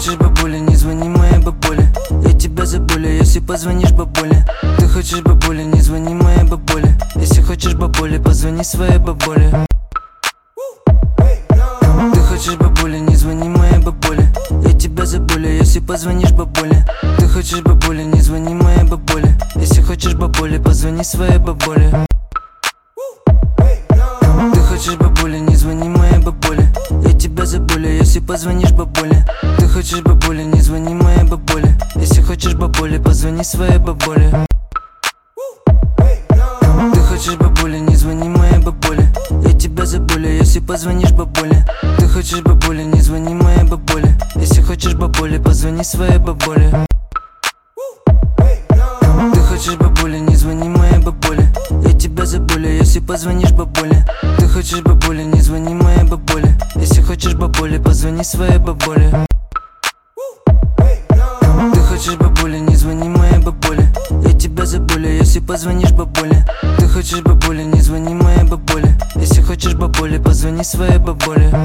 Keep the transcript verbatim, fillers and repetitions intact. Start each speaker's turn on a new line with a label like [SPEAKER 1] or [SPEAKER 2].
[SPEAKER 1] хочешь бабуля, не звони моей бабуле. Я тебя забуля, если позвонишь бабуле. Ты хочешь бабуля, не звони моей бабуле. Если хочешь бабуле, позвони своей бабуле. Ты хочешь бабуля, не звони моей бабуле. Я тебя забуля, если позвонишь бабуле. Ты хочешь бабуля, не звони моей бабуле. Если хочешь бабуле, позвони своей бабуле. Ты хочешь бабуля, не звони моей бабуле. Я тебя забуля, если позвонишь бабуле. Ты хочешь бабуля, не звони моей бабуле. Если хочешь бабуле, позвони своей бабуле. Ты хочешь бабуля, не звони моей бабуле. Я тебя забуля, если позвонишь бабуле. Ты хочешь бабуля, не звони моей бабуле. Если хочешь бабуле, позвони своей бабуле. Ты хочешь бабуля, не звони моей бабуле. Я тебя забуля, если позвонишь бабуле. Ты хочешь бабуля, не звони моей бабуле. Если хочешь бабуле, позвони своей бабуле. Ты хочешь бабуля, не звони моей бабуле. Я тебя забуля, если позвонишь бабуле. Ты хочешь бабуля, не звони моей бабуле. Если хочешь бабуле, позвони своей бабуле.